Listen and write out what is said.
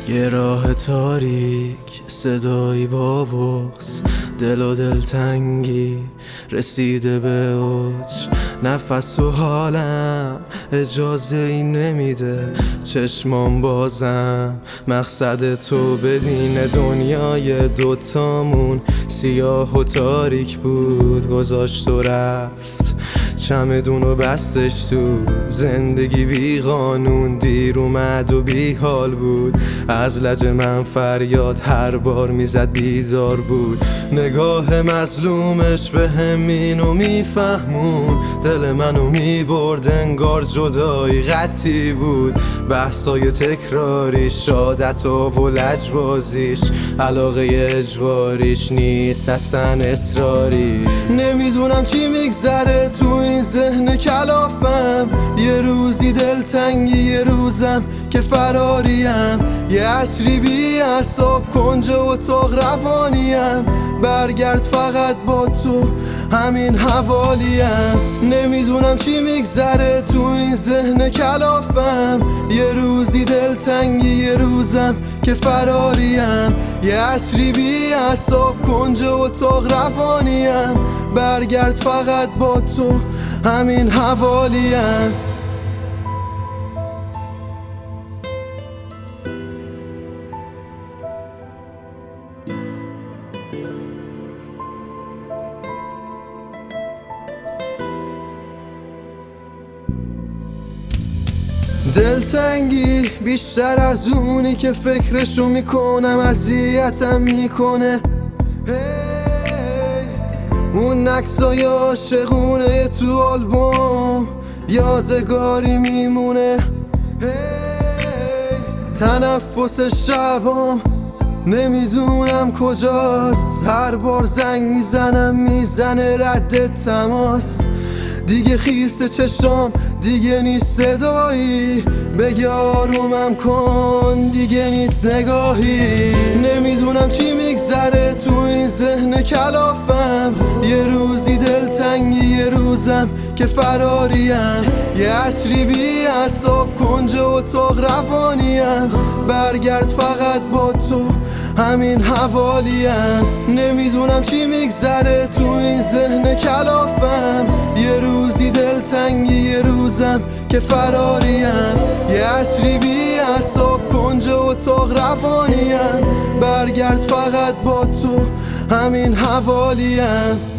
یه راه تاریک، صدایی با بغض، دل و دلتنگی رسیده به اوج. نفس و حالم اجازه این نمیده، چشمام بازم مقصد تو ببینه. دنیای دوتامون سیاه و تاریک بود، گذاشت و رفت چمدون و بستش تو. زندگی بی قانون دیر اومد و بی حال بود. از لج من فریاد هر بار میزد بیدار بود. نگاه مظلومش به همینو میفهمون، دل منو میبرد انگار جدایی قطعی بود. بحثای تکراری، شادت و لجبازیش، علاقه اجباریش نیست اصلا اصراری. نمیدونم چی میگذره تو این ذهن کلافم، یه روزی دلتنگی، یه روزم که فراریم. یه عصری بی اعصاب کنج اتاق روانیم، برگرد فقط با تو همین حوالیم. نمیدونم چی میگذره تو این ذهن کلافم، یه روزی دلتنگی، یه روزم که فراریم. یه عصری بی اعصاب کنج اتاق روانیم، برگرد فقط با تو همین حوالیم. دلتنگی بیشتر از اونی که فکرشو میکنم اذیتم میکنه. اون عکسای عاشقونه تو آلبوم یادگاری میمونه. تنفس شبام نمیدونم کجاست، هر بار زنگ میزنم میزنه رد تماس. دیگه خیس چشام دیگه نیست صدایی، بگی آرومم کن دیگه نیست نگاهی. نمیدونم چی میگذره تو این ذهن کلافم، یه روزی دلتنگی، یه روزم که فراریم. یه عصری بی اعصاب کنج اتاق روانیم، برگرد فقط با تو همین حوالیم. نمیدونم چی میگذره تو این ذهن کلافم، یه روزی دلتنگی، یه روزم که فراریم. یه عصری بی اعصاب کنج اتاق روانیم، برگرد فقط با تو همین حوالیم.